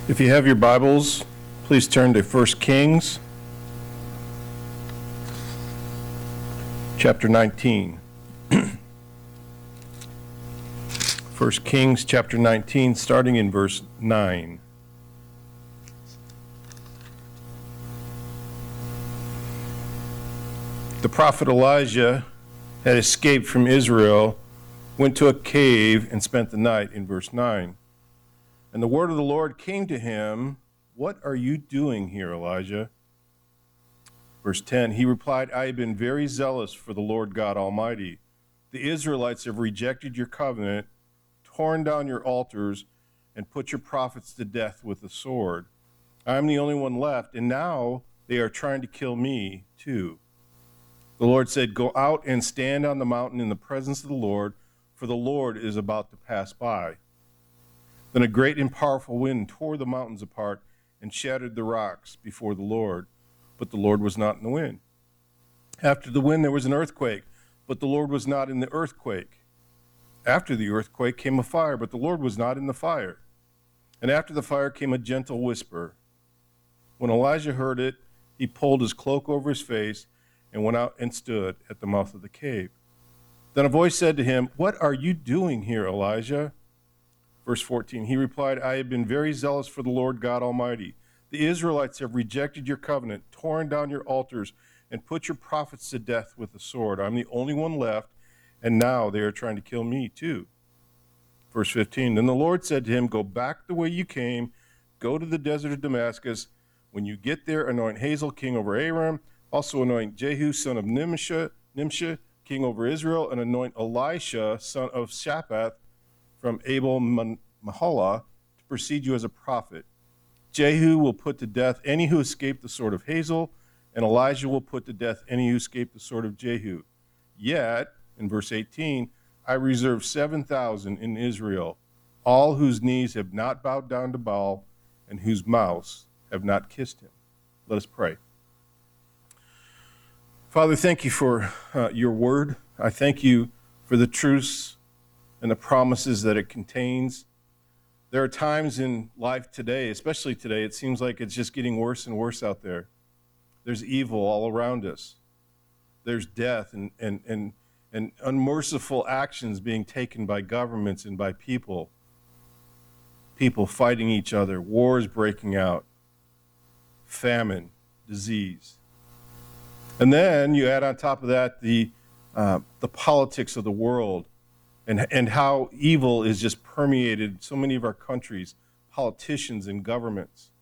If you have your Bibles, please turn to 1 Kings, chapter 19. 1 Kings, chapter 19, starting in verse 9. The prophet Elijah had escaped from Israel, went to a cave, and spent the night, in verse 9. And the word of the Lord came to him, "What are you doing here, Elijah?" Verse 10, he replied, "I have been very zealous for the Lord God Almighty. The Israelites have rejected your covenant, torn down your altars, and put your prophets to death with the sword. I am the only one left, and now they are trying to kill me too." The Lord said, "Go out and stand on the mountain in the presence of the Lord, for the Lord is about to pass by." Then a great and powerful wind tore the mountains apart and shattered the rocks before the Lord, but the Lord was not in the wind. After the wind there was an earthquake, but the Lord was not in the earthquake. After the earthquake came a fire, but the Lord was not in the fire. And after the fire came a gentle whisper. When Elijah heard it, he pulled his cloak over his face and went out and stood at the mouth of the cave. Then a voice said to him, "What are you doing here, Elijah?" Verse 14, he replied, "I have been very zealous for the Lord God Almighty. The Israelites have rejected your covenant, torn down your altars, and put your prophets to death with the sword. I'm the only one left, and now they are trying to kill me too." Verse 15, then the Lord said to him, "Go back the way you came, go to the desert of Damascus. When you get there, anoint Hazael king over Aram, also anoint Jehu son of Nimshi king over Israel, and anoint Elisha son of Shaphat from Abel Mahalah to precede you as a prophet. Jehu will put to death any who escape the sword of Hazael, and Elijah will put to death any who escape the sword of Jehu. Yet," in verse 18, "I reserve 7,000 in Israel, all whose knees have not bowed down to Baal, and whose mouths have not kissed him." Let us pray. Father, thank you for your word. I thank you for the truths and the promises that it contains. There are times in life today, especially today, it seems like it's just getting worse and worse out there. There's evil all around us. There's death and unmerciful actions being taken by governments and by people. People fighting each other, wars breaking out, famine, disease. And then you add on top of that the politics of the world, and how evil is just permeated so many of our countries, politicians and governments.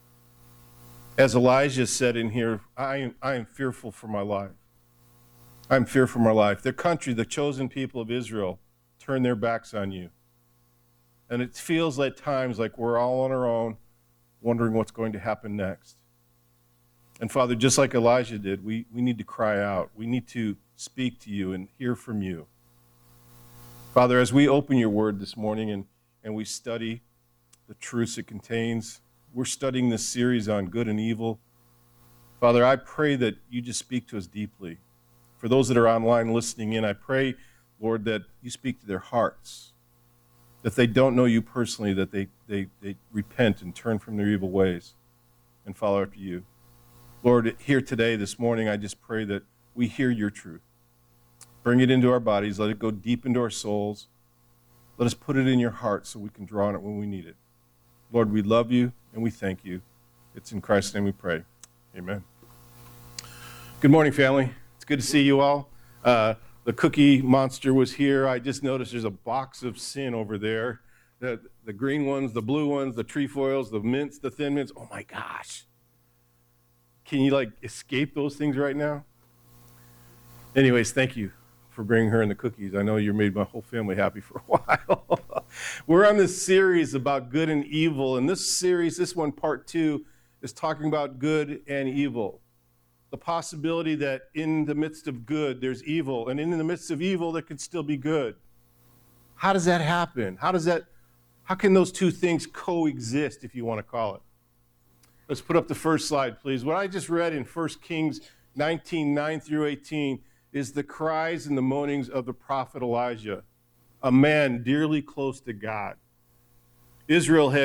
As Elijah said in here, I am fearful for my life. I'm fearful for my life. Their country, the chosen people of Israel, turn their backs on you. And it feels at times like we're all on our own, wondering what's going to happen next. And Father, just like Elijah did, we need to cry out. We need to speak to you and hear from you. Father, as we open your word this morning and we study the truths it contains, we're studying this series on good and evil. Father, I pray that you just speak to us deeply. For those that are online listening in, I pray, Lord, that you speak to their hearts, that they don't know you personally, that they repent and turn from their evil ways and follow after you. Lord, here today, this morning, I just pray that we hear your truth. Bring it into our bodies. Let it go deep into our souls. Let us put it in your heart so we can draw on it when we need it. Lord, we love you and we thank you. It's in Christ's name we pray. Amen. Good morning, family. It's good to see you all. The Cookie Monster was here. I just noticed there's a box of sin over there. The green ones, the blue ones, the trefoils, the mints, the thin mints. Oh my gosh. Can you escape those things right now? Anyways, thank you for bringing her and the cookies. I know you made my whole family happy for a while. We're on this series about good and evil, and this series, this one, part 2, is talking about good and evil. The possibility that in the midst of good, there's evil, and in the midst of evil, there could still be good. How does that happen? How can those two things coexist, if you want to call it? Let's put up the first slide, please. What I just read in 1 Kings 19, 9 through 18, is the cries and the moanings of the prophet Elijah, a man dearly close to God. Israel had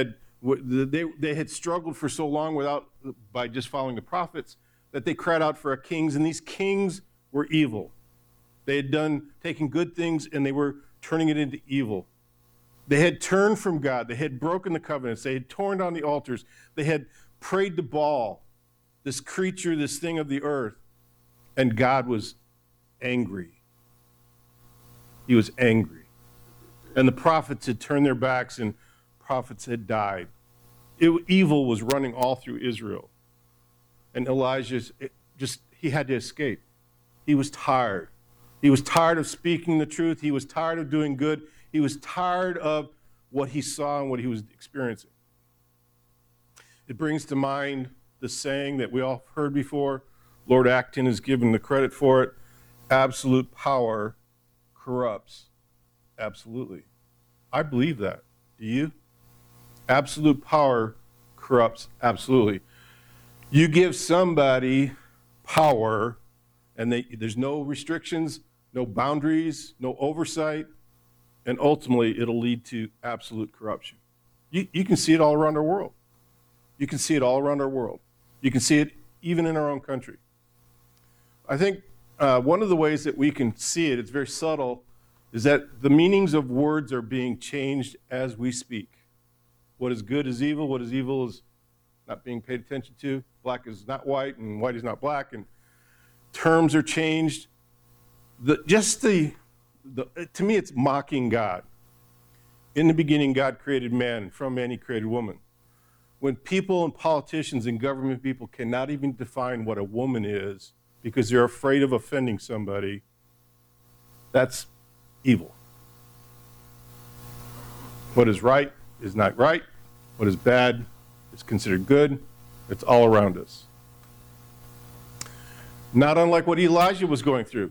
They had struggled for so long by just following the prophets that they cried out for kings, and these kings were evil. They had taken good things and they were turning it into evil. They had turned from God. They had broken the covenants. They had torn down the altars. They had prayed to Baal, this creature, this thing of the earth, and God was angry. He was angry. And the prophets had turned their backs and prophets had died. Evil was running all through Israel. And Elijah, he had to escape. He was tired. He was tired of speaking the truth. He was tired of doing good. He was tired of what he saw and what he was experiencing. It brings to mind the saying that we all heard before. Lord Acton is given the credit for it. Absolute power corrupts absolutely. I believe that. Do you? Absolute power corrupts absolutely. You give somebody power and there's no restrictions, no boundaries, no oversight, and ultimately it'll lead to absolute corruption. You can see it all around our world. You can see it all around our world. You can see it even in our own country. I think one of the ways that we can see it, it's very subtle, is that the meanings of words are being changed as we speak. What is good is evil, what is evil is not being paid attention to. Black is not white, and white is not black, and terms are changed. To me, it's mocking God. In the beginning, God created man, and from man he created woman. When people and politicians and government people cannot even define what a woman is because they're afraid of offending somebody, that's evil. What is right is not right. What is bad is considered good. It's all around us. Not unlike what Elijah was going through.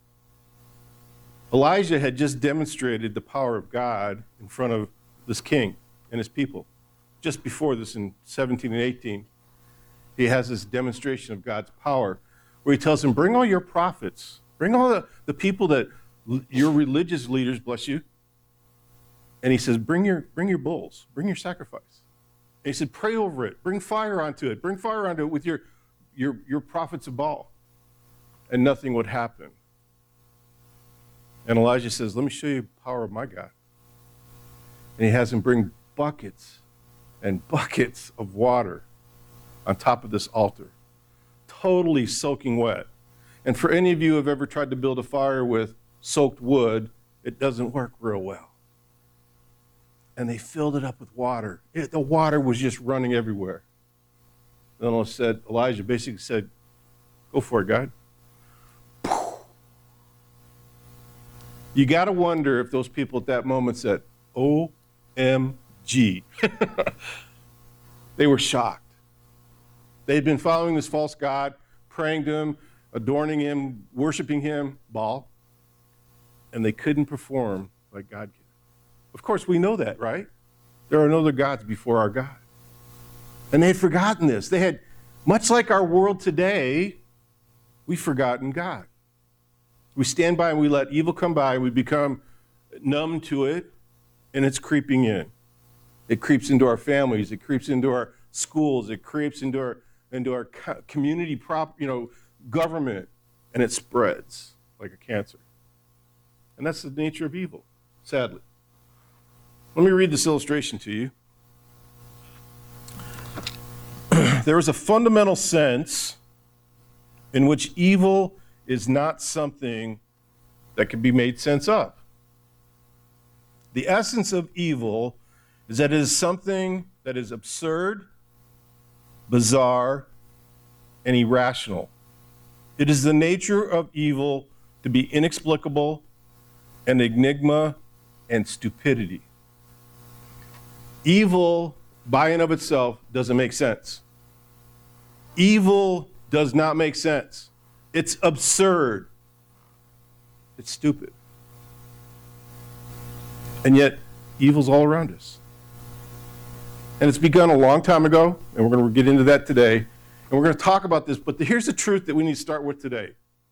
Elijah had just demonstrated the power of God in front of this king and his people. Just before this, in 17 and 18, he has this demonstration of God's power where he tells him, bring all your prophets, bring all the people that your religious leaders, bless you. And he says, bring your bulls, bring your sacrifice. And he said, pray over it, bring fire onto it with your prophets of Baal. And nothing would happen. And Elijah says, let me show you the power of my God. And he has him bring buckets and buckets of water on top of this altar, totally soaking wet. And for any of you who have ever tried to build a fire with soaked wood, it doesn't work real well. And they filled it up with water. The water was just running everywhere. Then Elijah basically said, go for it, God. You got to wonder if those people at that moment said, OMG. They were shocked. They had been following this false god, praying to him, adorning him, worshiping him, Baal, and they couldn't perform like God could. Of course, we know that, right? There are no other gods before our God. And they had forgotten this. They had, much like our world today, we've forgotten God. We stand by and we let evil come by and we become numb to it, and it's creeping in. It creeps into our families. It creeps into our schools. It creeps into our community government, and it spreads like a cancer. And that's the nature of evil, sadly. Let me read this illustration to you. There is a fundamental sense in which evil is not something that can be made sense of. The essence of evil is that it is something that is absurd, bizarre, and irrational. It is the nature of evil to be inexplicable, an enigma, and stupidity. Evil, by and of itself, doesn't make sense. Evil does not make sense. It's absurd. It's stupid. And yet, evil's all around us. And it's begun a long time ago, and we're going to get into that today. And we're going to talk about this, but here's the truth that we need to start with today.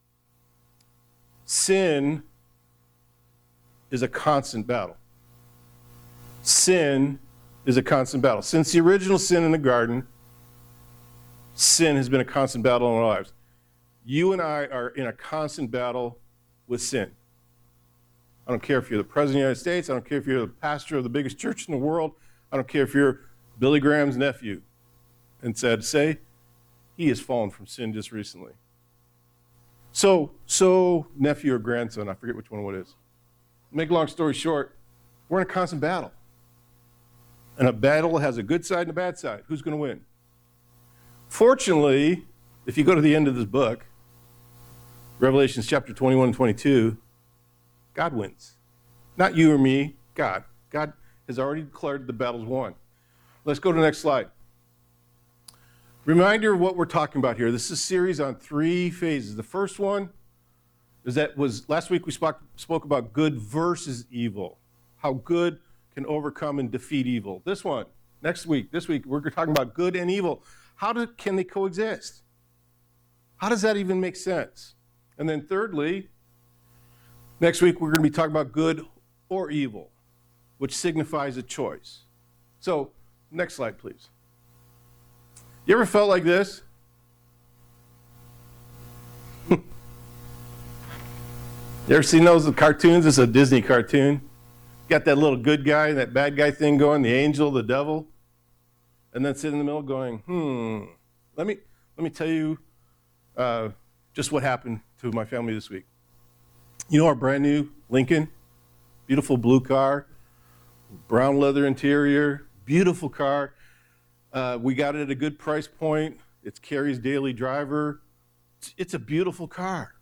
Sin is a constant battle. Sin is a constant battle. Since the original sin in the garden, sin has been a constant battle in our lives. You and I are in a constant battle with sin. I don't care if you're the President of the United States. I don't care if you're the pastor of the biggest church in the world. I don't care if you're Billy Graham's nephew. And sad to say, he has fallen from sin just recently. So nephew or grandson, I forget which one it is. Make a long story short, we're in a constant battle. And a battle has a good side and a bad side. Who's going to win? Fortunately, if you go to the end of this book, Revelations chapter 21 and 22, God wins. Not you or me, God. God has already declared the battle's won. Let's go to the next slide. Reminder of what we're talking about here. This is a series on 3 phases. The first one was last week we spoke about good versus evil, how good can overcome and defeat evil. This week, we're talking about good and evil. Can they coexist? How does that even make sense? And then thirdly, next week we're going to be talking about good or evil, which signifies a choice. So, next slide, please. You ever felt like this? You ever seen those cartoons? It's a Disney cartoon. Got that little good guy and that bad guy thing going, the angel, the devil, and then sit in the middle going, Let me tell you just what happened to my family this week. You know our brand new Lincoln, beautiful blue car, brown leather interior, beautiful car. We got it at a good price point. It's Carrie's daily driver. It's a beautiful car.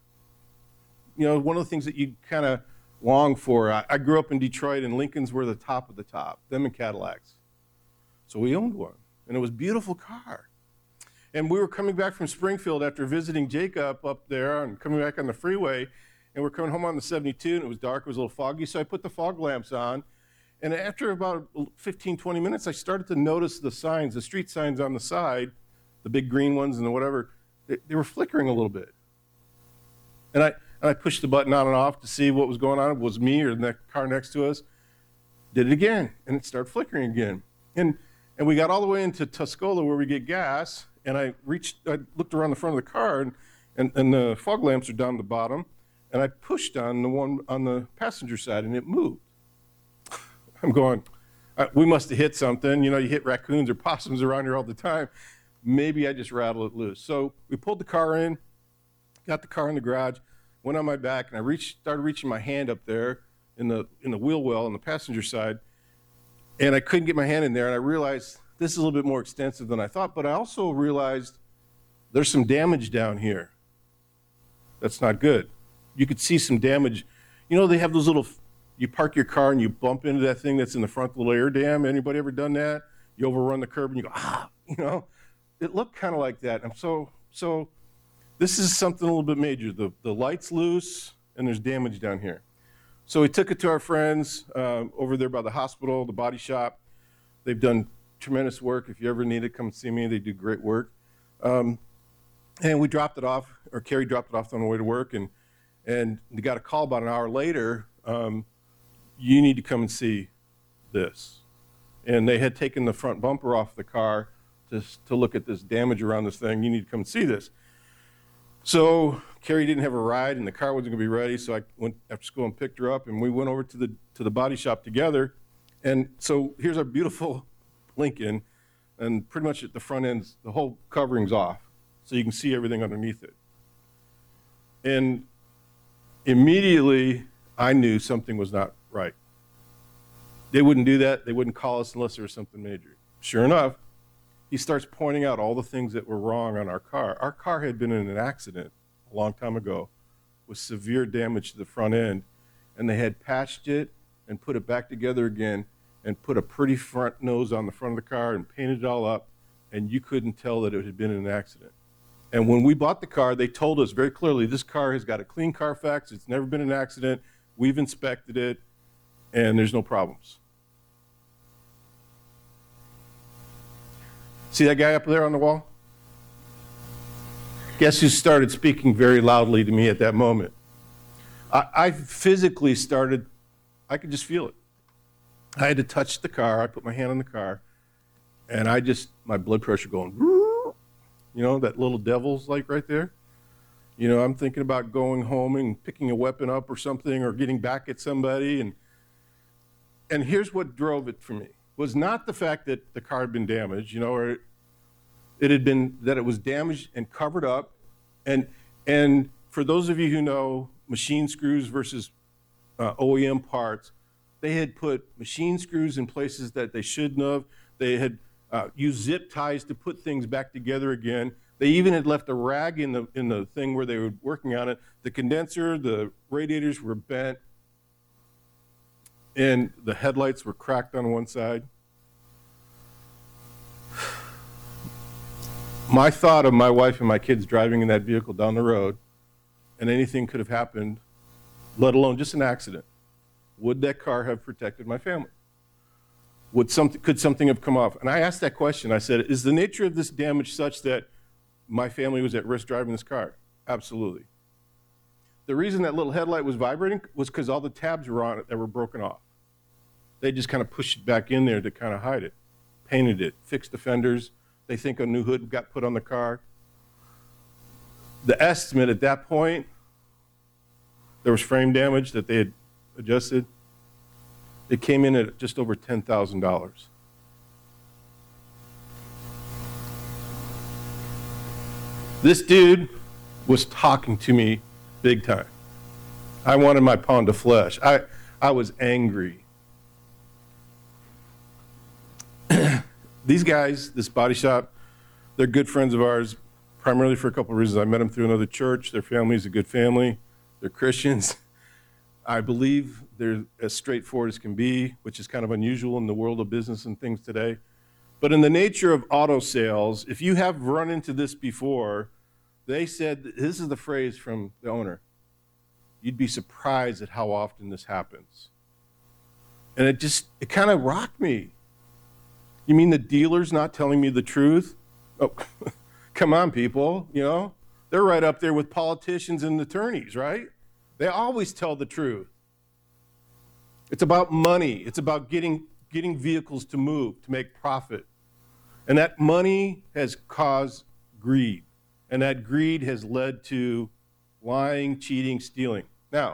You know, one of the things that you kind of long for. I grew up in Detroit, and Lincolns were the top of the top, them and Cadillacs. So we owned one, and it was a beautiful car. And we were coming back from Springfield after visiting Jacob up there and coming back on the freeway, and we're coming home on the 72, and it was dark, it was a little foggy, so I put the fog lamps on. And after about 15, 20 minutes, I started to notice the signs, the street signs on the side, the big green ones and the whatever, they were flickering a little bit. And I pushed the button on and off to see what was going on. It was me or the car next to us. Did it again, and it started flickering again. And we got all the way into Tuscola where we get gas, and I looked around the front of the car, and the fog lamps are down the bottom, and I pushed on the one on the passenger side, and it moved. I'm going, we must have hit something. You know, you hit raccoons or possums around here all the time. Maybe I just rattled it loose. So we pulled the car in, got the car in the garage, went on my back, and I started reaching my hand up there in the wheel well on the passenger side, and I couldn't get my hand in there, and I realized this is a little bit more extensive than I thought, but I also realized there's some damage down here. That's not good. You could see some damage. You know, they have those little, you park your car and you bump into that thing that's in the front, the little air dam. Anybody ever done that? You overrun the curb and you go, you know. It looked kind of like that. And so this is something a little bit major. The light's loose and there's damage down here. So we took it to our friends over there by the hospital, the body shop. They've done tremendous work. If you ever need it, come see me. They do great work. And we dropped it off, or Carrie dropped it off on the way to work, and we got a call about an hour later, you need to come and see this. And they had taken the front bumper off the car to look at this damage around this thing. You need to come and see this. So Carrie didn't have a ride, and the car wasn't going to be ready, so I went after school and picked her up, and we went over to the body shop together. And so here's our beautiful Lincoln, and pretty much at the front end, the whole covering's off, so you can see everything underneath it. And immediately, I knew something was not right. They wouldn't do that. They wouldn't call us unless there was something major. Sure enough, he starts pointing out all the things that were wrong on our car. Our car had been in an accident a long time ago with severe damage to the front end, and they had patched it and put it back together again and put a pretty front nose on the front of the car and painted it all up, and you couldn't tell that it had been in an accident. And when we bought the car, they told us very clearly, this car has got a clean Carfax, it's never been an accident, we've inspected it, and there's no problems. See that guy up there on the wall? Guess who started speaking very loudly to me at that moment? I physically started, I could just feel it. I had to touch the car. I put my hand on the car, and my blood pressure going, that little devil's like right there. I'm thinking about going home and picking a weapon up or something or getting back at somebody. And here's what drove it for me was not the fact that the car had been damaged, or it had been that it was damaged and covered up. And for those of you who know machine screws versus OEM parts, they had put machine screws in places that they shouldn't have. They had used zip ties to put things back together again. They even had left a rag in the thing where they were working on it. The condenser, the radiators were bent, and the headlights were cracked on one side. My thought of my wife and my kids driving in that vehicle down the road, and anything could have happened, let alone just an accident. Would that car have protected my family? Could something have come off? And I asked that question. I said, is the nature of this damage such that my family was at risk driving this car? Absolutely. The reason that little headlight was vibrating was because all the tabs were on it that were broken off. They just kind of pushed it back in there to kind of hide it, painted it, fixed the fenders. They think a new hood got put on the car. The estimate at that point, there was frame damage that they had adjusted. It came in at just over $10,000. This dude was talking to me big time. I wanted my pound of flesh. I was angry. These guys, this body shop, they're good friends of ours, primarily for a couple of reasons. I met them through another church. Their family is a good family. They're Christians. I believe they're as straightforward as can be, which is kind of unusual in the world of business and things today. But in the nature of auto sales, if you have run into this before, they said, this is the phrase from the owner, you'd be surprised at how often this happens. And it kind of rocked me. You mean the dealer's not telling me the truth? Oh, come on, people, They're right up there with politicians and attorneys, right? They always tell the truth. It's about money. It's about getting vehicles to move, to make profit. And that money has caused greed. And that greed has led to lying, cheating, stealing. Now,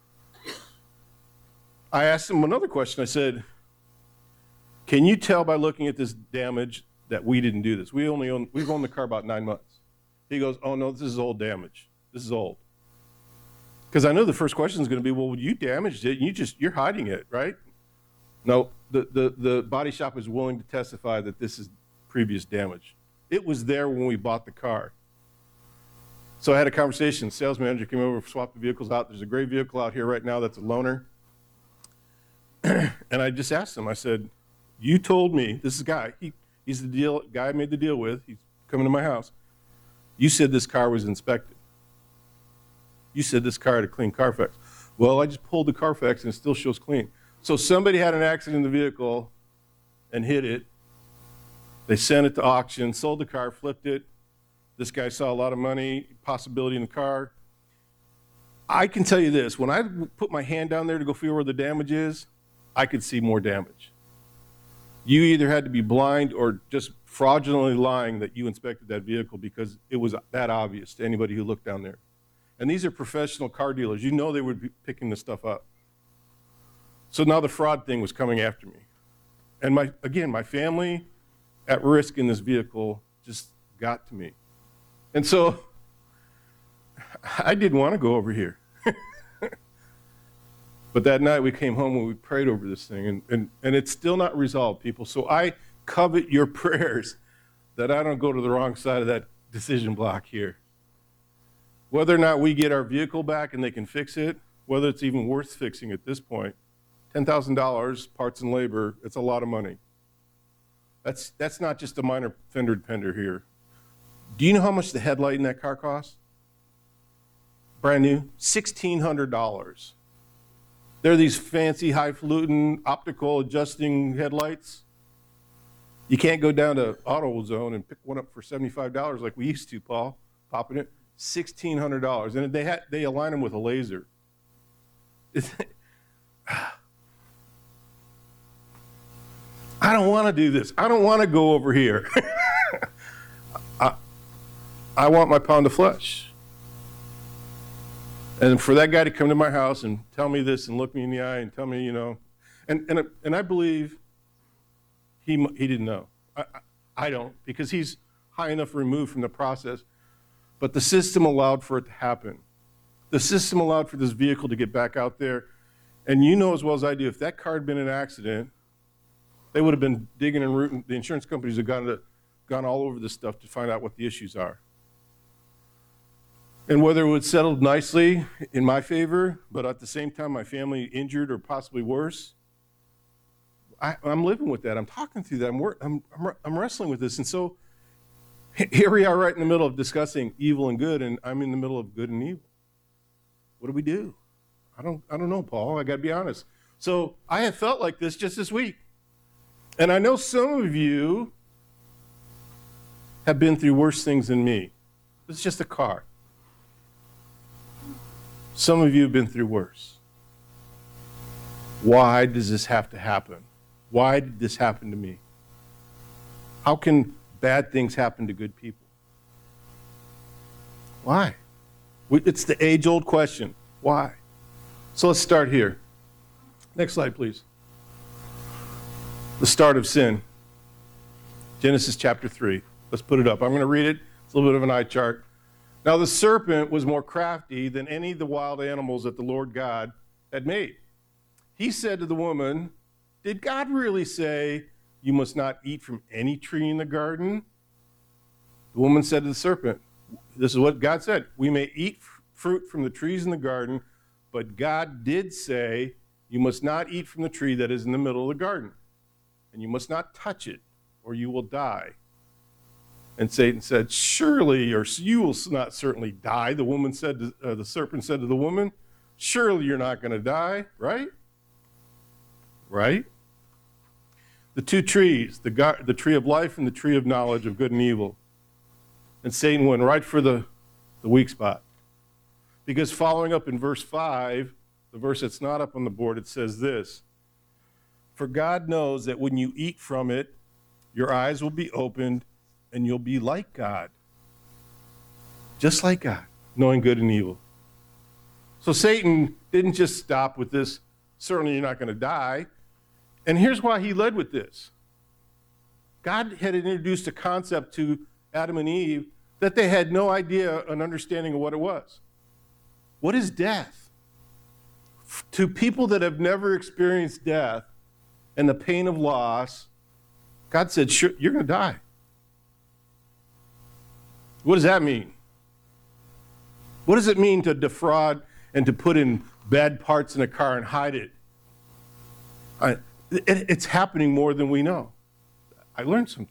I asked him another question. I said, can you tell by looking at this damage that we didn't do this? We've owned the car about 9 months. He goes, oh no, this is old damage. This is old. Because I know the first question is going to be, well, you damaged it, and you're hiding it, right? No, the body shop is willing to testify that this is previous damage. It was there when we bought the car. So I had a conversation. Sales manager came over, swapped the vehicles out. There's a gray vehicle out here right now that's a loaner. And I just asked him, I said, you told me, this is a guy, he's the guy I made the deal with, he's coming to my house. You said this car was inspected. You said this car had a clean Carfax. Well, I just pulled the Carfax and it still shows clean. So somebody had an accident in the vehicle and hit it. They sent it to auction, sold the car, flipped it. This guy saw a lot of money, possibility in the car. I can tell you this, when I put my hand down there to go feel where the damage is, I could see more damage. You either had to be blind or just fraudulently lying that you inspected that vehicle because it was that obvious to anybody who looked down there. And these are professional car dealers. You know they would be picking this stuff up. So now the fraud thing was coming after me. And my family at risk in this vehicle just got to me. And so I didn't want to go over here. But that night we came home and we prayed over this thing, and it's still not resolved, people. So I covet your prayers that I don't go to the wrong side of that decision block here. Whether or not we get our vehicle back and they can fix it, whether it's even worth fixing at this point, $10,000, parts and labor, it's a lot of money. That's not just a minor fender bender here. Do you know how much the headlight in that car costs? Brand new, $1,600. They're these fancy, highfalutin, optical adjusting headlights. You can't go down to AutoZone and pick one up for $75 like we used to, Paul, popping it. $1,600, and they align them with a laser. I don't want to do this. I don't want to go over here. I want my pound of flesh. And for that guy to come to my house and tell me this and look me in the eye and tell me, and I believe he didn't know. I don't, because he's high enough removed from the process. But the system allowed for it to happen. The system allowed for this vehicle to get back out there. And you know as well as I do, if that car had been in an accident, they would have been digging and rooting. The insurance companies have gone all over this stuff to find out what the issues are. And whether it would settle nicely in my favor, but at the same time my family injured or possibly worse, I'm living with that. I'm talking through that. I'm wrestling with this. And so here we are right in the middle of discussing evil and good, and I'm in the middle of good and evil. What do we do? I don't know, Paul. I got to be honest. So I have felt like this just this week. And I know some of you have been through worse things than me. It's just a car. Some of you have been through worse. Why does this have to happen? Why did this happen to me? How can bad things happen to good people? Why? It's the age-old question. Why? So let's start here. Next slide, please. The start of sin. Genesis chapter 3. Let's put it up. I'm going to read it. It's a little bit of an eye chart. Now the serpent was more crafty than any of the wild animals that the Lord God had made. He said to the woman, "Did God really say you must not eat from any tree in the garden?" The woman said to the serpent, this is what God said, "We may eat fruit from the trees in the garden, but God did say you must not eat from the tree that is in the middle of the garden, and you must not touch it, or you will die." And Satan said, "Surely, or you will not certainly die." The woman said, the serpent said to the woman, "Surely you're not going to die, right?" Right? The two trees, the tree of life and the tree of knowledge of good and evil. And Satan went right for the weak spot. Because following up in verse 5, the verse that's not up on the board, it says this: "For God knows that when you eat from it, your eyes will be opened, and you'll be like God." Just like God, knowing good and evil. So Satan didn't just stop with this, "Certainly you're not going to die." And here's why he led with this. God had introduced a concept to Adam and Eve that they had no idea, an understanding of what it was. What is death? To people that have never experienced death and the pain of loss, God said, "Sure, you're going to die." What does that mean? What does it mean to defraud and to put in bad parts in a car and hide it? It's happening more than we know. I learned something.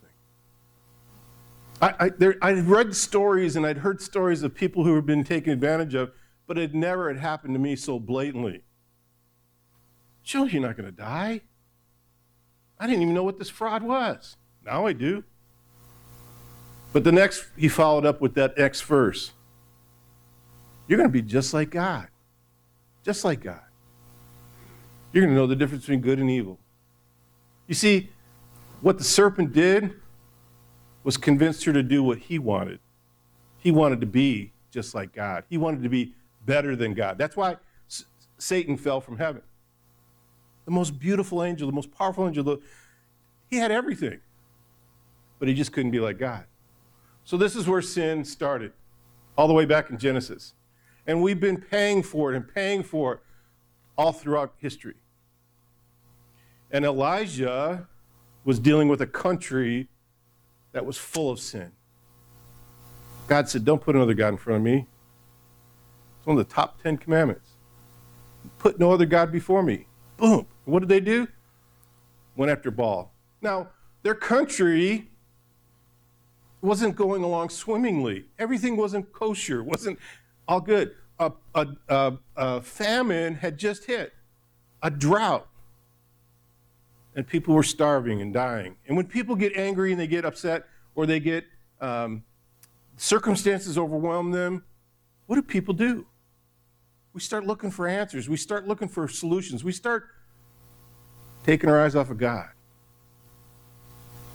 I'd read stories and I'd heard stories of people who had been taken advantage of, but it never had happened to me so blatantly. Sure, you're not going to die. I didn't even know what this fraud was. Now I do. But the next, he followed up with that next verse. You're going to be just like God. Just like God. You're going to know the difference between good and evil. You see, what the serpent did was convince her to do what he wanted. He wanted to be just like God. He wanted to be better than God. That's why Satan fell from heaven. The most beautiful angel, the most powerful angel, he had everything, but he just couldn't be like God. So this is where sin started, all the way back in Genesis. And we've been paying for it all throughout history. And Elijah was dealing with a country that was full of sin. God said, "Don't put another God in front of me." It's one of the top 10 commandments. Put no other God before me. Boom. What did they do? Went after Baal. Now, their country wasn't going along swimmingly. Everything wasn't kosher, wasn't all good. A famine had just hit, a drought, and people were starving and dying. And when people get angry and they get upset, or they get circumstances overwhelm them, what do people do? We start looking for answers. We start looking for solutions. We start taking our eyes off of God.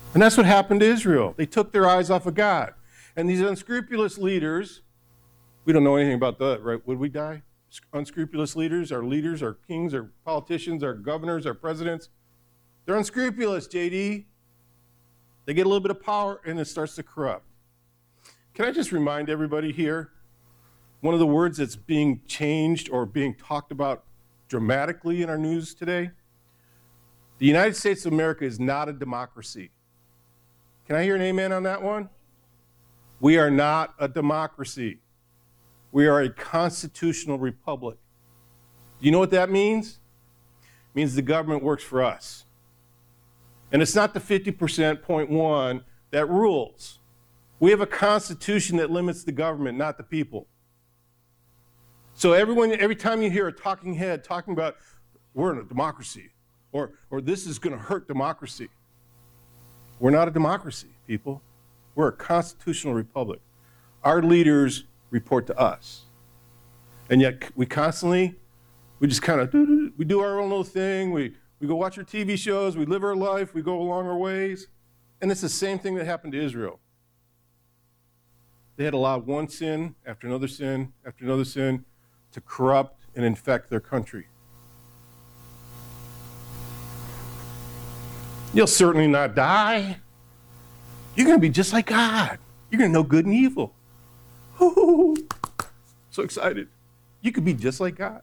And that's what happened to Israel. They took their eyes off of God. And these unscrupulous leaders, we don't know anything about that, right? Would we die? Unscrupulous leaders, our kings, our politicians, our governors, our presidents, they're unscrupulous, JD. They get a little bit of power and it starts to corrupt. Can I just remind everybody here, one of the words that's being changed or being talked about dramatically in our news today, the United States of America is not a democracy. Can I hear an amen on that one? We are not a democracy. We are a constitutional republic. Do you know what that means? It means the government works for us. And it's not the 50%, 0.1 that rules. We have a constitution that limits the government, not the people. So every time you hear a talking head talking about we're in a democracy or this is going to hurt democracy, we're not a democracy, people. We're a constitutional republic. Our leaders report to us. And yet we just kind of, we do our own little thing. We go watch our TV shows. We live our life. We go along our ways. And it's the same thing that happened to Israel. They had allowed one sin after another sin after another sin to corrupt and infect their country. You'll certainly not die. You're going to be just like God. You're going to know good and evil. Ooh, so excited. You could be just like God.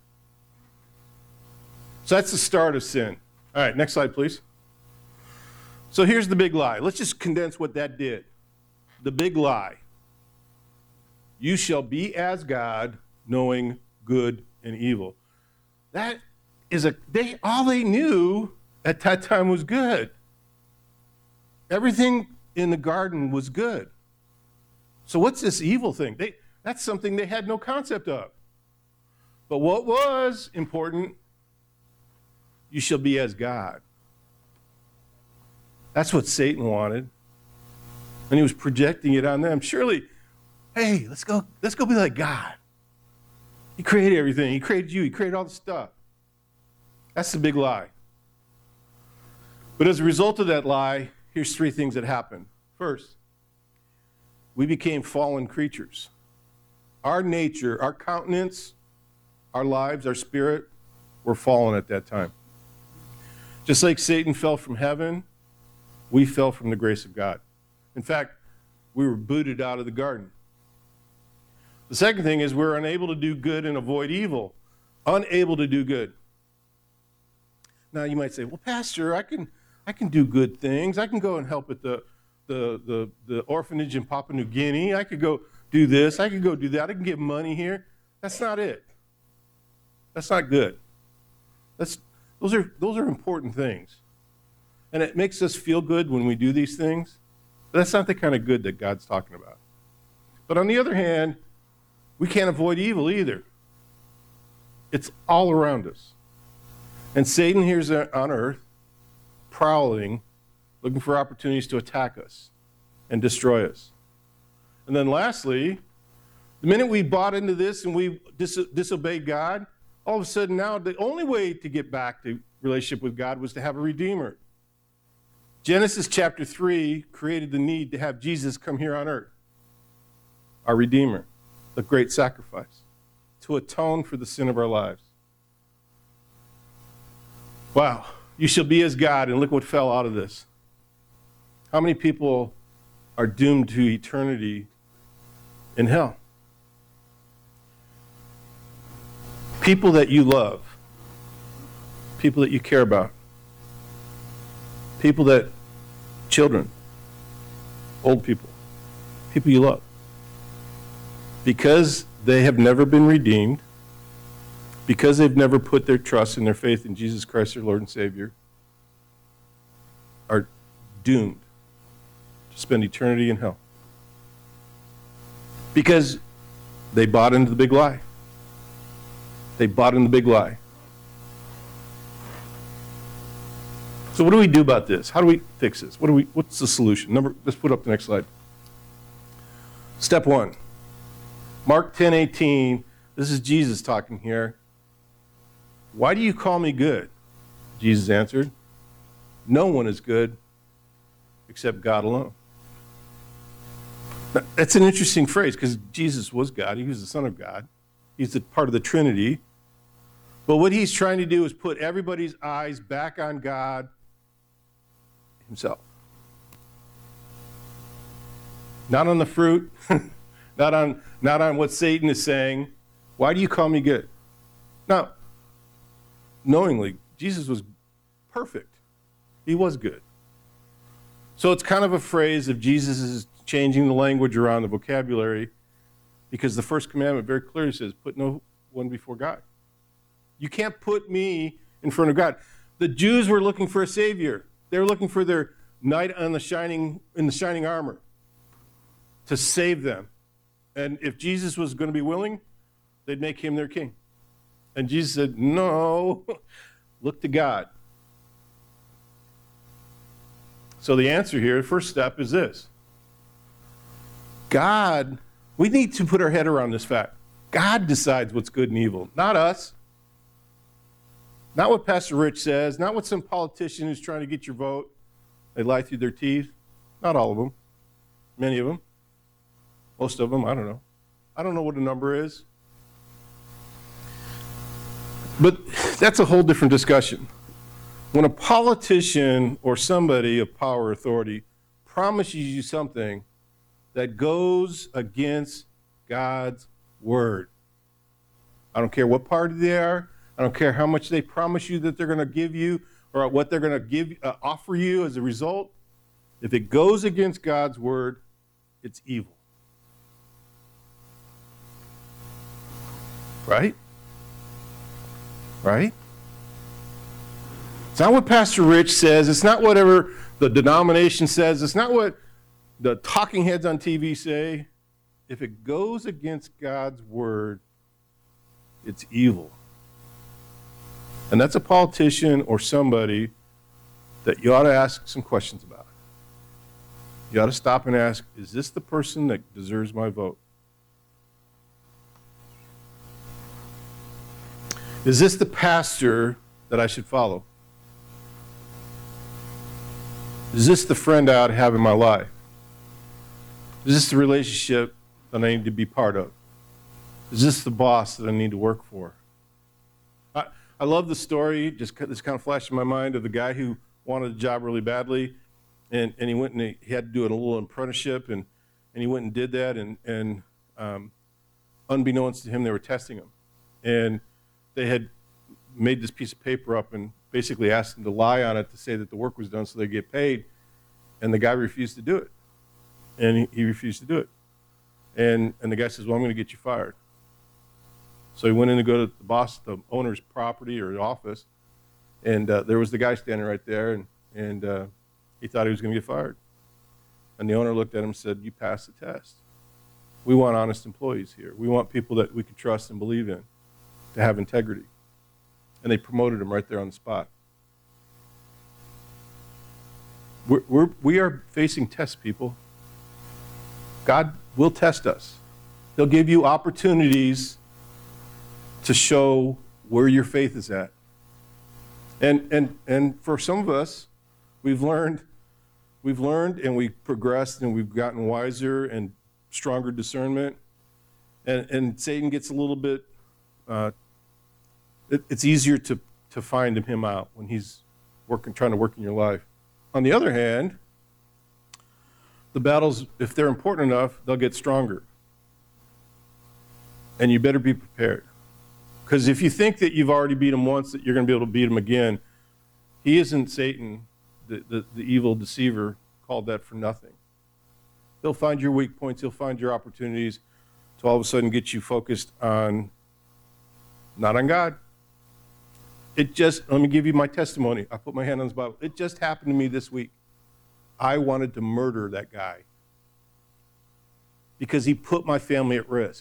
So that's the start of sin. All right, next slide, please. So here's the big lie. Let's just condense what that did. The big lie. You shall be as God, knowing good and evil. That is all they knew at that time was good. Everything in the garden was good. So what's this evil thing? That's something they had no concept of. But what was important? You shall be as God. That's what Satan wanted. And he was projecting it on them. Surely, hey, let's go be like God. He created everything. He created you. He created all the stuff. That's the big lie. But as a result of that lie, here's three things that happened. First, we became fallen creatures. Our nature, our countenance, our lives, our spirit were fallen at that time. Just like Satan fell from heaven, we fell from the grace of God. In fact, we were booted out of the garden. The second thing is we're unable to do good and avoid evil. Unable to do good. Now you might say, well, Pastor, I can do good things. I can go and help at the orphanage in Papua New Guinea. I could go do this. I could go do that. I can give money here. That's not it. That's not good. Those are important things. And it makes us feel good when we do these things. But that's not the kind of good that God's talking about. But on the other hand, we can't avoid evil either. It's all around us. And Satan here's on earth, prowling, looking for opportunities to attack us and destroy us. And then lastly, the minute we bought into this and we disobeyed God, all of a sudden now the only way to get back to relationship with God was to have a redeemer. Genesis chapter 3 created the need to have Jesus come here on earth, our redeemer, the great sacrifice, to atone for the sin of our lives. Wow, you shall be as God, and look what fell out of this. How many people are doomed to eternity in hell? People that you love, people that you care about, children, old people you love. Because they have never been redeemed, because they've never put their trust and their faith in Jesus Christ, their Lord and Savior, are doomed to spend eternity in hell. Because they bought into the big lie. They bought into the big lie. So what do we do about this? How do we fix this? What's the solution? Let's put up the next slide. Step 1. Mark 10:18. This is Jesus talking here. Why do you call me good? Jesus answered, no one is good except God alone. Now, that's an interesting phrase because Jesus was God. He was the Son of God. He's a part of the Trinity. But what he's trying to do is put everybody's eyes back on God himself. Not on the fruit, not on what Satan is saying. Why do you call me good? Now, knowingly, Jesus was perfect. He was good. So it's kind of a phrase of Jesus is changing the language around the vocabulary because the first commandment very clearly says, put no one before God. You can't put me in front of God. The Jews were looking for a savior. They were looking for their knight in the shining armor to save them. And if Jesus was going to be willing, they'd make him their king. And Jesus said, no, look to God. So the answer here, the first step is this. God, we need to put our head around this fact. God decides what's good and evil, not us. Not what Pastor Rich says, not what some politician who's trying to get your vote. They lie through their teeth. Not all of them. Many of them. Most of them, I don't know. I don't know what the number is. But that's a whole different discussion. When a politician or somebody of power or authority promises you something that goes against God's word, I don't care what party they are. I don't care how much they promise you that they're going to give you or what they're going to offer you as a result. If it goes against God's word, it's evil. Right? Right? It's not what Pastor Rich says. It's not whatever the denomination says. It's not what the talking heads on TV say. If it goes against God's word, it's evil. And that's a politician or somebody that you ought to ask some questions about. You ought to stop and ask, is this the person that deserves my vote? Is this the pastor that I should follow? Is this the friend I ought to have in my life? Is this the relationship that I need to be part of? Is this the boss that I need to work for? I love the story, just this kind of flashed in my mind, of the guy who wanted a job really badly, and he went and he had to do a little apprenticeship, and he went and did that, and unbeknownst to him, they were testing him. And they had made this piece of paper up and basically asked him to lie on it to say that the work was done so they get paid, and the guy refused to do it. And he refused to do it. And the guy says, well, I'm going to get you fired. So he went in to go to the boss, the owner's property or office, and there was the guy standing right there, and he thought he was going to get fired. And the owner looked at him and said, you passed the test. We want honest employees here. We want people that we can trust and believe in, to have integrity. And they promoted him right there on the spot. We are facing tests, people. God will test us. He'll give you opportunities to show where your faith is at. And for some of us, we've learned and we've progressed and we've gotten wiser and stronger discernment. And Satan gets a little bit, it's easier to find him out when he's trying to work in your life. On the other hand, the battles, if they're important enough, they'll get stronger. And you better be prepared. Because if you think that you've already beat him once, that you're going to be able to beat him again, he isn't Satan, the evil deceiver, called that for nothing. He'll find your weak points. He'll find your opportunities to all of a sudden get you focused on, not on God. Let me give you my testimony. I put my hand on his Bible. It just happened to me this week. I wanted to murder that guy because he put my family at risk.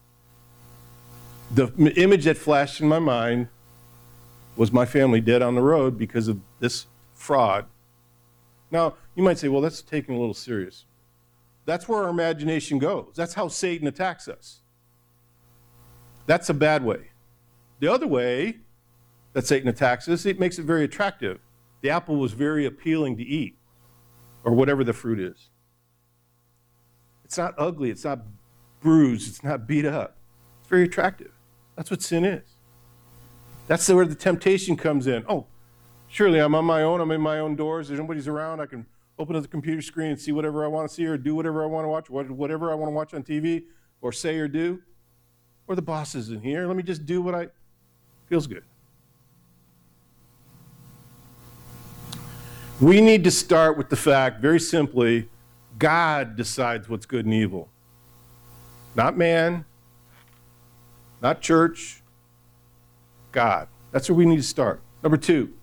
The image that flashed in my mind was my family dead on the road because of this fraud. Now, you might say, well, that's taking a little serious. That's where our imagination goes. That's how Satan attacks us. That's a bad way. The other way that Satan attacks us, it makes it very attractive. The apple was very appealing to eat. or whatever the fruit is. It's not ugly. It's not bruised. It's not beat up. It's very attractive. That's what sin is. That's where the temptation comes in. Oh, surely I'm on my own. I'm in my own doors. There's nobody's around. I can open up the computer screen and see whatever I want to see or do whatever I want to watch, whatever I want to watch on TV or say or do. Or the boss isn't here. Let me just do what feels good. We need to start with the fact, very simply, God decides what's good and evil. Not man, not church, God. That's where we need to start. Number 2,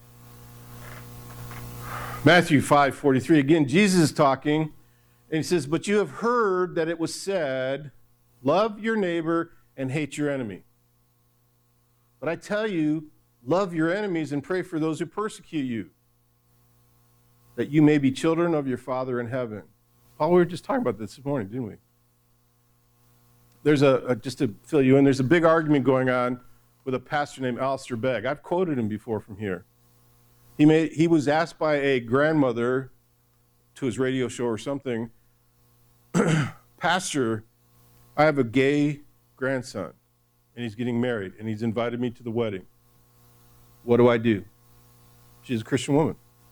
Matthew 5:43. Again, Jesus is talking, and he says, "But you have heard that it was said, love your neighbor and hate your enemy. But I tell you, love your enemies and pray for those who persecute you, that you may be children of your Father in heaven." Paul, we were just talking about this morning, didn't we? There's just to fill you in, there's a big argument going on with a pastor named Alistair Begg. I've quoted him before from here. He was asked by a grandmother to his radio show or something, "Pastor, I have a gay grandson, and he's getting married, and he's invited me to the wedding. What do I do?" She's a Christian woman.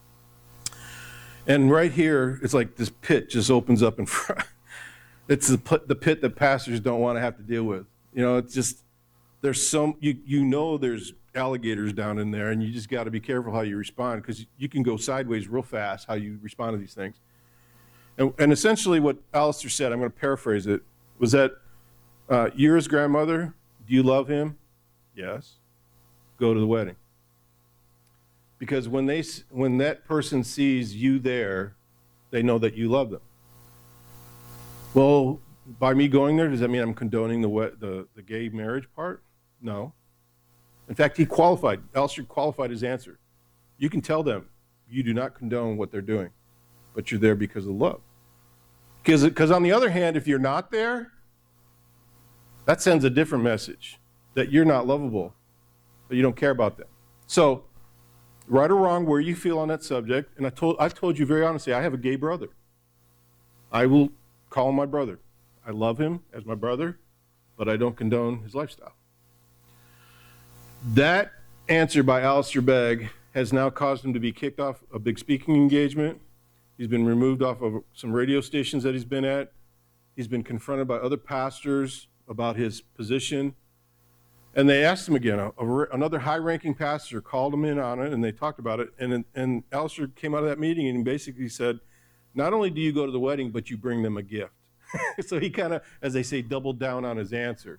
And right here, it's like this pit just opens up in front. It's the pit that pastors don't want to have to deal with. You know, it's just, there's there's alligators down in there, and you just got to be careful how you respond, because you can go sideways real fast how you respond to these things. And essentially what Alistair said, I'm going to paraphrase it, was that you're his grandmother. Do you love him? Yes. Go to the wedding. Because when that person sees you there, they know that you love them. Well, by me going there, does that mean I'm condoning the gay marriage part? No. In fact, Alistair qualified his answer. You can tell them you do not condone what they're doing, but you're there because of love. Because on the other hand, if you're not there, that sends a different message, that you're not lovable, that you don't care about them. So, right or wrong, where you feel on that subject, and I've told you very honestly, I have a gay brother. I will call him my brother. I love him as my brother, but I don't condone his lifestyle. That answer by Alistair Begg has now caused him to be kicked off a big speaking engagement. He's been removed off of some radio stations that he's been at. He's been confronted by other pastors about his position. And they asked him again. Another high-ranking pastor called him in on it, and they talked about it. And Alistair came out of that meeting and he basically said, not only do you go to the wedding, but you bring them a gift. So he kind of, as they say, doubled down on his answer.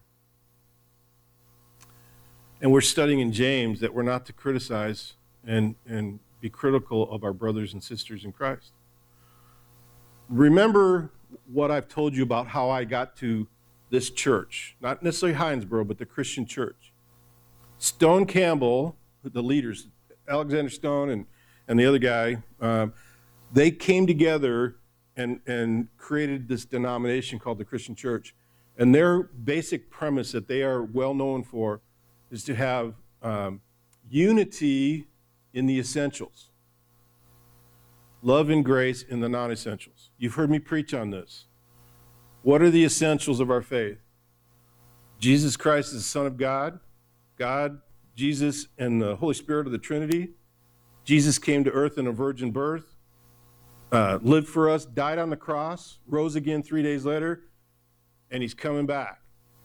And we're studying in James that we're not to criticize and be critical of our brothers and sisters in Christ. Remember what I've told you about how I got to this church, not necessarily Hinesboro, but the Christian church. Stone Campbell, the leaders, Alexander Stone and the other guy, they came together and created this denomination called the Christian church. And their basic premise that they are well known for is to have unity in the essentials, love and grace in the non-essentials. You've heard me preach on this. What are the essentials of our faith? Jesus Christ is the Son of God. God, Jesus, and the Holy Spirit of the Trinity. Jesus came to earth in a virgin birth, lived for us, died on the cross, rose again 3 days later, and he's coming back.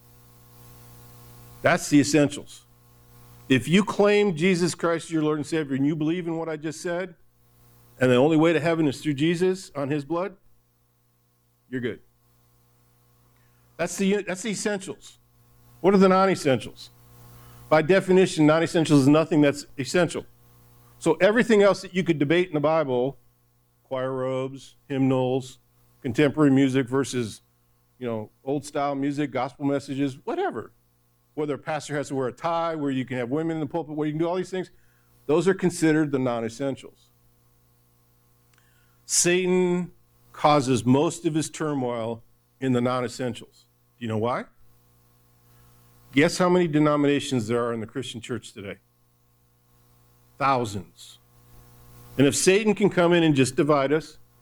That's the essentials. If you claim Jesus Christ as your Lord and Savior and you believe in what I just said, and the only way to heaven is through Jesus on his blood, you're good. That's the essentials. What are the non-essentials? By definition, non-essentials is nothing that's essential. So everything else that you could debate in the Bible, choir robes, hymnals, contemporary music versus, old style music, gospel messages, whatever. Whether a pastor has to wear a tie, where you can have women in the pulpit, where you can do all these things, those are considered the non-essentials. Satan causes most of his turmoil in the non-essentials. Do you know why? Guess how many denominations there are in the Christian church today? Thousands. And if Satan can come in and just divide us,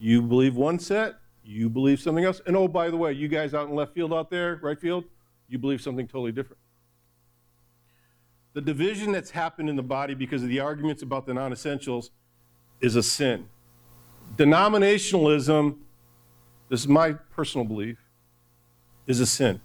You believe one set, you believe something else. And oh, by the way, you guys out in left field out there, right field, you believe something totally different. The division that's happened in the body because of the arguments about the non-essentials is a sin. Denominationalism, this is my personal belief, is a sin.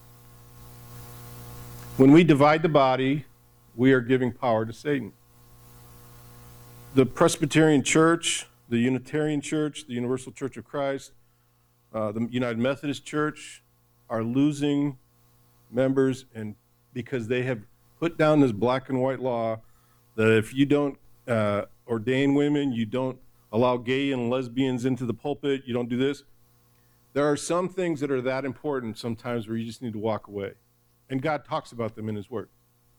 When we divide the body, we are giving power to Satan. The Presbyterian Church, the Unitarian Church, the Universal Church of Christ, the United Methodist Church are losing members, and because they have put down this black and white law that if you don't ordain women, you don't allow gay and lesbians into the pulpit, you don't do this. There are some things that are that important sometimes where you just need to walk away. And God talks about them in his word.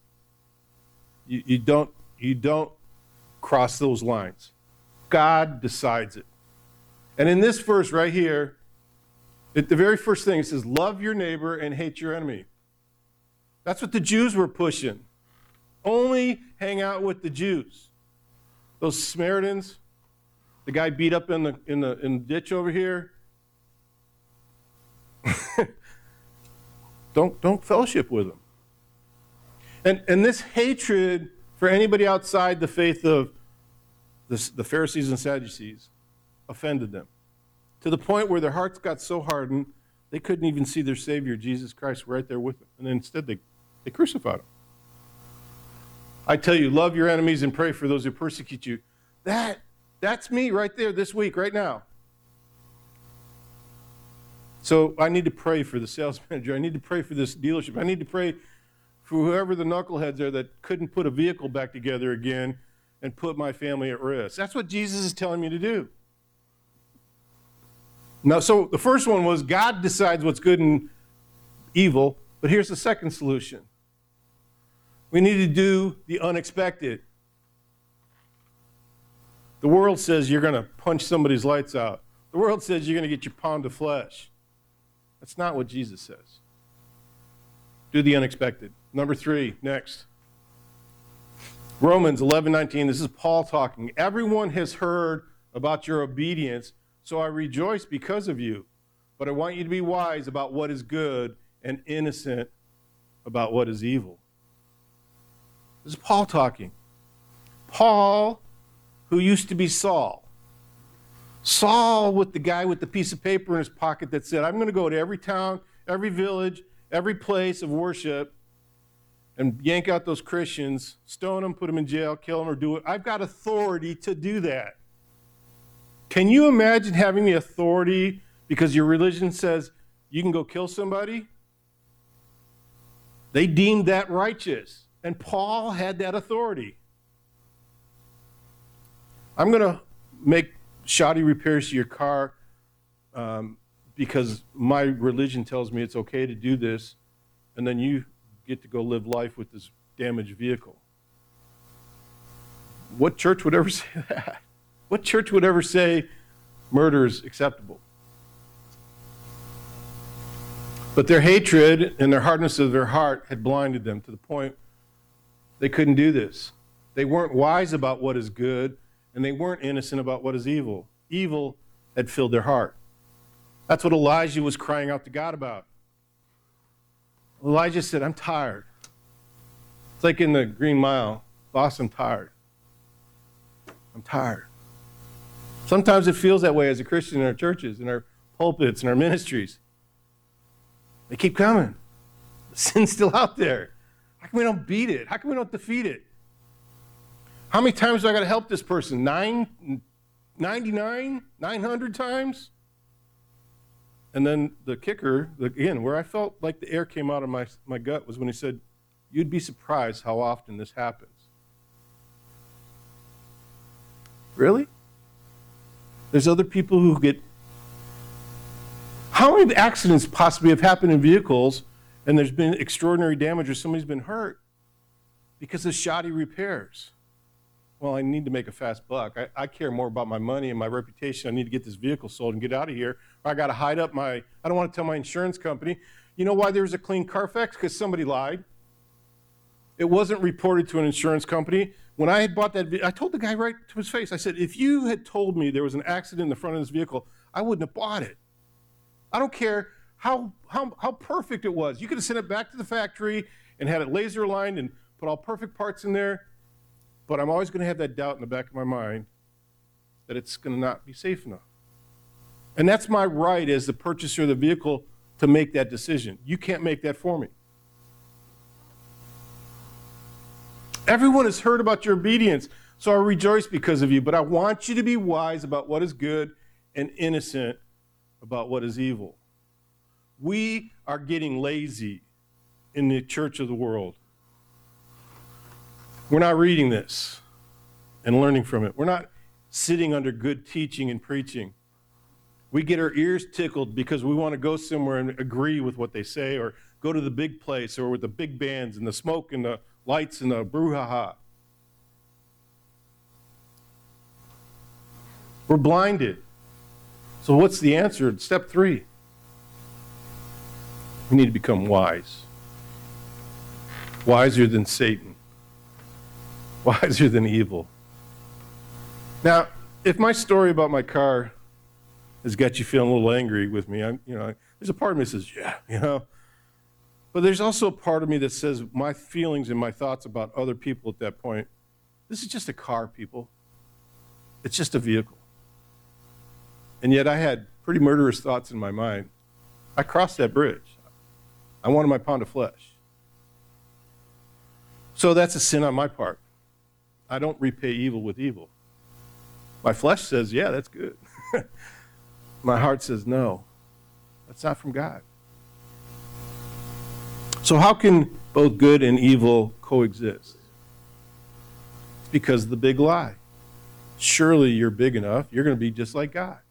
You don't cross those lines. God decides it. And in this verse right here, the very first thing, it says, love your neighbor and hate your enemy. That's what the Jews were pushing. Only hang out with the Jews. Those Samaritans, the guy beat up in the ditch over here. Don't fellowship with them. And this hatred for anybody outside the faith of the Pharisees and Sadducees offended them, to the point where their hearts got so hardened they couldn't even see their Savior, Jesus Christ, right there with them. And instead they crucified him. I tell you, love your enemies and pray for those who persecute you. That's me right there this week, right now. So I need to pray for the sales manager. I need to pray for this dealership. I need to pray for whoever the knuckleheads are that couldn't put a vehicle back together again and put my family at risk. That's what Jesus is telling me to do. Now, so the first one was God decides what's good and evil, but here's the second solution. We need to do the unexpected. The world says you're going to punch somebody's lights out. The world says you're going to get your pound of flesh. That's not what Jesus says. Do the unexpected. Number 3, next. Romans 11:19, this is Paul talking. Everyone has heard about your obedience, so I rejoice because of you. But I want you to be wise about what is good and innocent about what is evil. This is Paul talking. Paul, who used to be Saul. Saul with the guy with the piece of paper in his pocket that said, I'm going to go to every town, every village, every place of worship and yank out those Christians, stone them, put them in jail, kill them, or do it. I've got authority to do that. Can you imagine having the authority because your religion says you can go kill somebody? They deemed that righteous, and Paul had that authority. I'm going to make shoddy repairs to your car because my religion tells me it's okay to do this, and then you get to go live life with this damaged vehicle. What church would ever say that? What church would ever say murder is acceptable? But their hatred and their hardness of their heart had blinded them to the point they couldn't do this. They weren't wise about what is good, and they weren't innocent about what is evil. Evil had filled their heart. That's what Elijah was crying out to God about. Elijah said, I'm tired. It's like in the Green Mile, boss, I'm tired. I'm tired. Sometimes it feels that way as a Christian in our churches, in our pulpits, in our ministries. They keep coming. The sin's still out there. How come we don't beat it? How come we don't defeat it? How many times do I got to help this person? 99? 900 times? And then the kicker, again, where I felt like the air came out of my gut was when he said, you'd be surprised how often this happens. Really? There's other people who get... How many accidents possibly have happened in vehicles and there's been extraordinary damage or somebody's been hurt because of shoddy repairs? Well, I need to make a fast buck. I care more about my money and my reputation. I need to get this vehicle sold and get out of here. Or I got to hide up I don't want to tell my insurance company. You know why there was a clean Carfax? Because somebody lied. It wasn't reported to an insurance company. When I had bought that, I told the guy right to his face, I said, if you had told me there was an accident in the front of this vehicle, I wouldn't have bought it. I don't care how perfect it was. You could have sent it back to the factory and had it laser aligned and put all perfect parts in there, but I'm always going to have that doubt in the back of my mind that it's going to not be safe enough. And that's my right as the purchaser of the vehicle to make that decision. You can't make that for me. Everyone has heard about your obedience, so I rejoice because of you, but I want you to be wise about what is good and innocent about what is evil. We are getting lazy in the church of the world. We're not reading this and learning from it. We're not sitting under good teaching and preaching. We get our ears tickled because we want to go somewhere and agree with what they say, or go to the big place, or with the big bands and the smoke and the lights and the brouhaha. We're blinded. So what's the answer? Step 3. We need to become wise. Wiser than Satan. Wiser than evil. Now, if my story about my car has got you feeling a little angry with me, there's a part of me that says, yeah, but there's also a part of me that says my feelings and my thoughts about other people at that point, this is just a car, people. It's just a vehicle. And yet I had pretty murderous thoughts in my mind. I crossed that bridge. I wanted my pound of flesh. So that's a sin on my part. I don't repay evil with evil. My flesh says, yeah, that's good. My heart says, no, that's not from God. So how can both good and evil coexist? It's because of the big lie. Surely you're big enough, you're going to be just like God.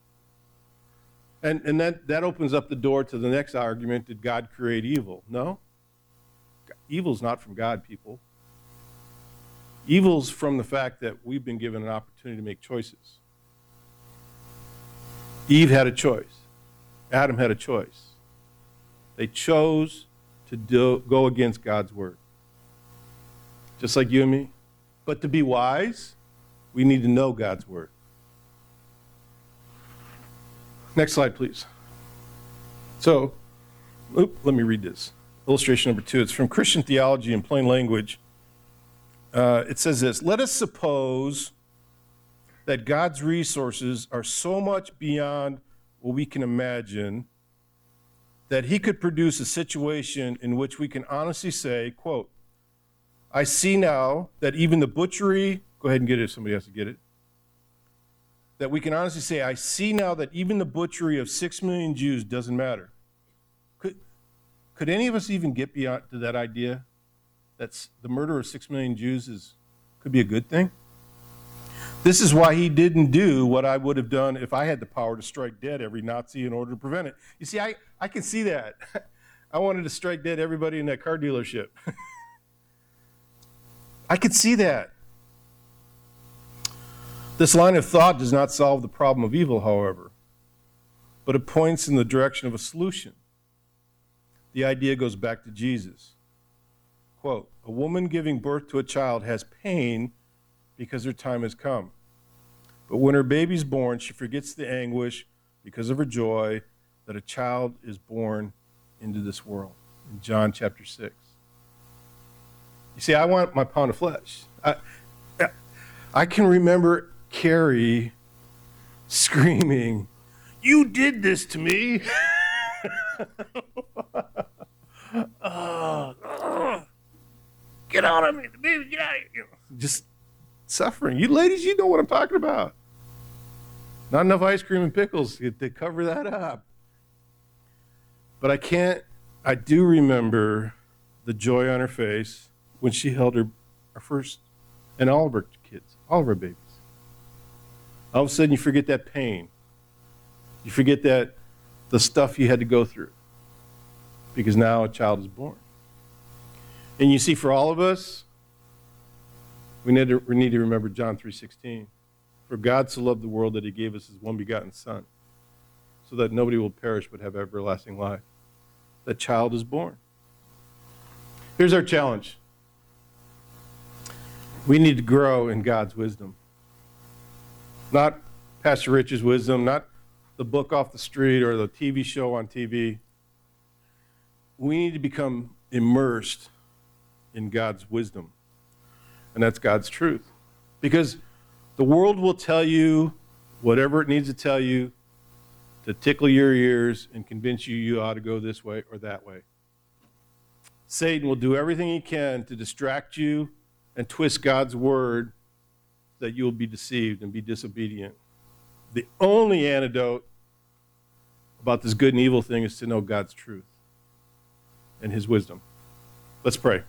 And that opens up the door to the next argument, did God create evil? No. Evil's not from God, people. Evil's from the fact that we've been given an opportunity to make choices. Eve had a choice. Adam had a choice. They chose to go against God's word. Just like you and me. But to be wise, we need to know God's word. Next slide, please. So, let me read this. Illustration number 2. It's from Christian Theology in Plain Language. It says this: let us suppose that God's resources are so much beyond what we can imagine that he could produce a situation in which we can honestly say, quote, I see now that even the butchery, go ahead and get it if somebody has to get it, that we can honestly say, I see now that even the butchery of 6 million Jews doesn't matter. Could any of us even get beyond to that idea that the murder of 6 million Jews could be a good thing? This is why he didn't do what I would have done if I had the power to strike dead every Nazi in order to prevent it. You see, I can see that. I wanted to strike dead everybody in that car dealership. I could see that. This line of thought does not solve the problem of evil, however, but it points in the direction of a solution. The idea goes back to Jesus. Quote, a woman giving birth to a child has pain because her time has come. But when her baby's born, she forgets the anguish because of her joy that a child is born into this world. In John chapter 6. You see, I want my pound of flesh. I can remember Carrie screaming, you did this to me. Get out of me, the baby, get out of here. Just suffering. You ladies, you know what I'm talking about. Not enough ice cream and pickles to cover that up. But I do remember the joy on her face when she held her first, and all of her kids, all of her babies. All of a sudden you forget that pain. You forget that the stuff you had to go through. Because now a child is born. And you see, for all of us, we need to remember John 3:16. For God so loved the world that he gave us his one begotten Son, so that nobody will perish but have everlasting life. That child is born. Here's our challenge. We need to grow in God's wisdom. Not Pastor Rich's wisdom, not the book off the street or the TV show on TV. We need to become immersed in God's wisdom. And that's God's truth. Because the world will tell you whatever it needs to tell you to tickle your ears and convince you you ought to go this way or that way. Satan will do everything he can to distract you and twist God's word that you will be deceived and be disobedient. The only antidote about this good and evil thing is to know God's truth and his wisdom. Let's pray.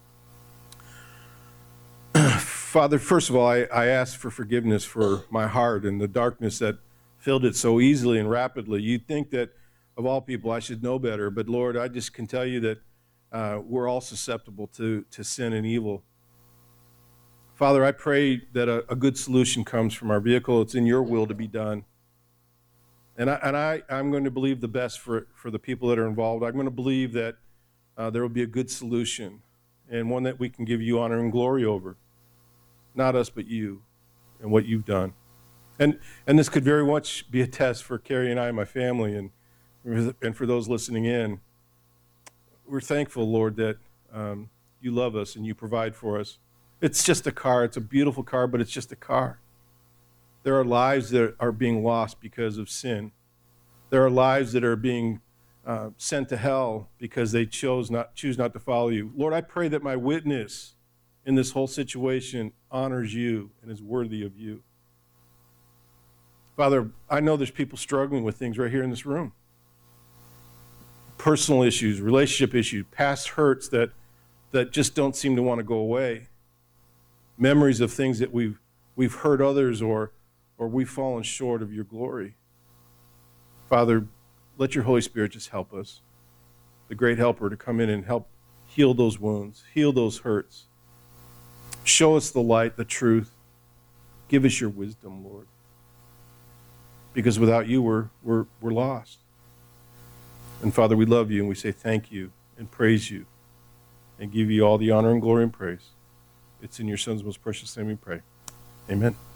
Father, first of all, I ask for forgiveness for my heart and the darkness that filled it so easily and rapidly. You'd think that of all people I should know better, but Lord, I just can tell you that we're all susceptible to sin and evil. Father, I pray that a good solution comes from our vehicle. It's in your will to be done. And I'm going to believe the best for the people that are involved. I'm going to believe that there will be a good solution and one that we can give you honor and glory over. Not us, but you and what you've done. And this could very much be a test for Carrie and I and my family and for those listening in. We're thankful, Lord, that you love us and you provide for us. It's just a car. It's a beautiful car, but it's just a car. There are lives that are being lost because of sin. There are lives that are being sent to hell because they choose not to follow you. Lord, I pray that my witness in this whole situation honors you and is worthy of you. Father, I know there's people struggling with things right here in this room. Personal issues, relationship issues, past hurts that just don't seem to want to go away. Memories of things that we've hurt others or we've fallen short of your glory. Father, let your Holy Spirit just help us, the great helper, to come in and help heal those wounds, heal those hurts. Show us the light, the truth. Give us your wisdom, Lord. Because without you, we're lost. And Father, we love you and we say thank you and praise you and give you all the honor and glory and praise. It's in your Son's most precious name we pray. Amen.